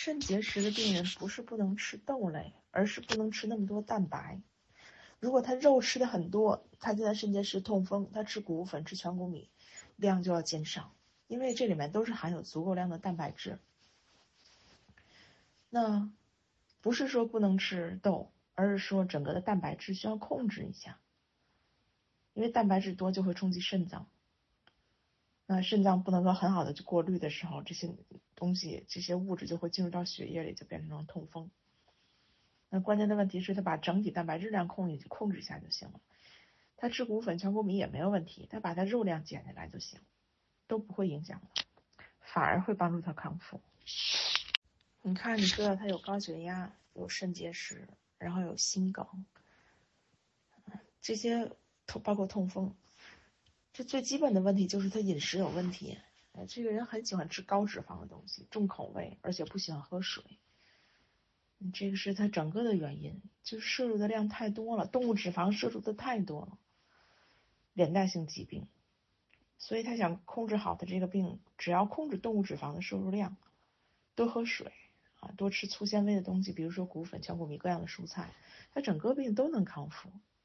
肾结石的病人不是不能吃豆类，而是不能吃那么多蛋白。如果他肉吃的很多，他现在肾结石痛风，他吃谷物粉、吃全谷米，量就要减少，因为这里面都是含有足够量的蛋白质。那不是说不能吃豆，而是说整个的蛋白质需要控制一下，因为蛋白质多就会冲击肾脏。那肾脏不能够很好的去过滤的时候，这些东西、这些物质就会进入到血液里，就变成痛风。那关键的问题是他把整体蛋白质量控制一下就行了。他吃谷粉、全谷米也没有问题，他把他肉量减下来就行，都不会影响的，反而会帮助他康复。你看，你知道他有高血压、有肾结石，然后有心梗，这些包括痛风。这最基本的问题就是他饮食有问题。这个人很喜欢吃高脂肪的东西，重口味，而且不喜欢喝水。这个是他整个的原因，就摄入的量太多了，动物脂肪摄入的太多了，连带性疾病。所以他想控制好的这个病，只要控制动物脂肪的摄入量，多喝水多吃粗纤维的东西，比如说谷粉、全谷米各样的蔬菜，他整个病都能康复。